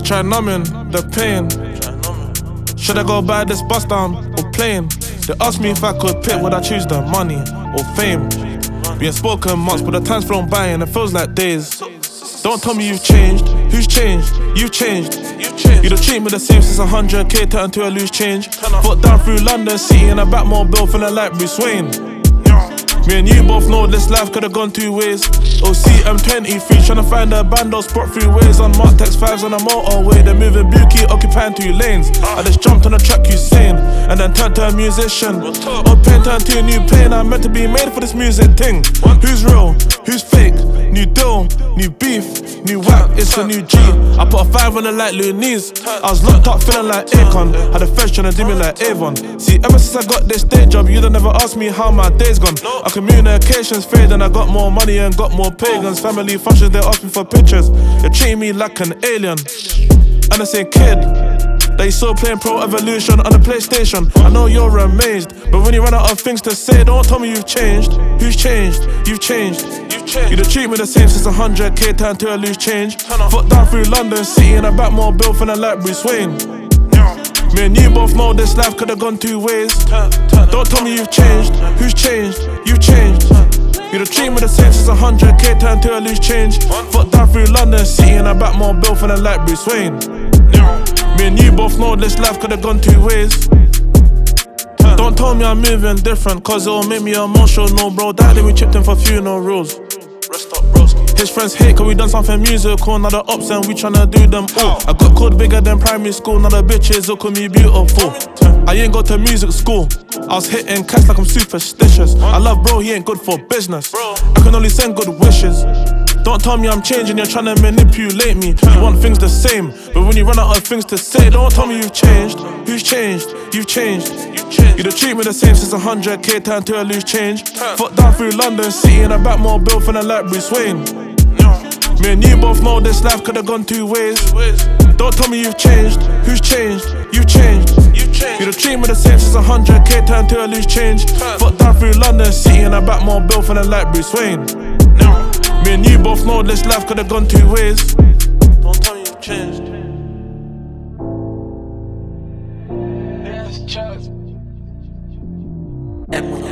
try numbing the pain. Should I go buy this bus down or plane? They asked me if I could pick, would I choose the money or fame? We ain't spoken much, but the time's flown by and it feels like days. Don't tell me you've changed. Who's changed? You've changed. You don't treat me the same since 100k turned to a loose change. Foot down through London City in a Batmobile feeling like Bruce Wayne. Me and you both know this life could've gone two ways. OC M23 tryna find a bando spot through ways on Mark Tex 5s on a motorway. They're moving Buki, occupying 2 lanes. I just jumped on the track Hussein and then turned to a musician. Up pain turned to a new plane. I'm meant to be made for this music thing. Who's real? Who's fake? New deal, new beef, new whack, it's a new G. I put a 5 on it like Looney's. I was locked up feeling like Akon. Had a feds tryna do me like Avon. See, ever since I got this day job, you don't never ask me how my day's gone. Our communications fade and I got more money and got more pagans. Family functions, they ask me for pictures. They treat me like an alien. And I say, kid, that you still playing Pro Evolution on the PlayStation. I know you're amazed, but when you run out of things to say, don't tell me you've changed. Who's changed? You've changed. You don't treat me the same since 100k turned to a loose change. Foot down through London City in a Batmobile feeling like Bruce Wayne. Me and you both know this life could've gone two ways. Don't tell me you've changed. Who's changed? You've changed. You don't treat me the same since 100k turned to a loose change. Foot down through London City in a Batmobile feeling like Bruce Wayne. Me and you both know this life could've gone two ways. Don't tell me I'm moving different, cause it'll make me emotional, bro. Daddy, we chipped in for funerals. His friends hate cause we done something musical. Now the ops and we tryna do them all. I got called bigger than primary school. Now the bitches will call me beautiful. I ain't got to music school. I was hitting cats like I'm superstitious. I love bro, he ain't good for business. I can only send good wishes. Don't tell me I'm changing, you're trying to manipulate me. You want things the same, but when you run out of things to say, don't tell me you've changed. Who's changed? You've changed. You don't treat me the same since 100k turned to a loose change. Foot down through London City in a Batmobile feeling like Bruce Wayne. Me and you both know this life could've gone two ways. Don't tell me you've changed. Who's changed? You've changed. You don't treat me the same since 100k turned to a loose change. Foot down through London City in a Batmobile feeling like Bruce Wayne. Me and you both know this life could've gone two ways. Don't tell me you've changed. Yes,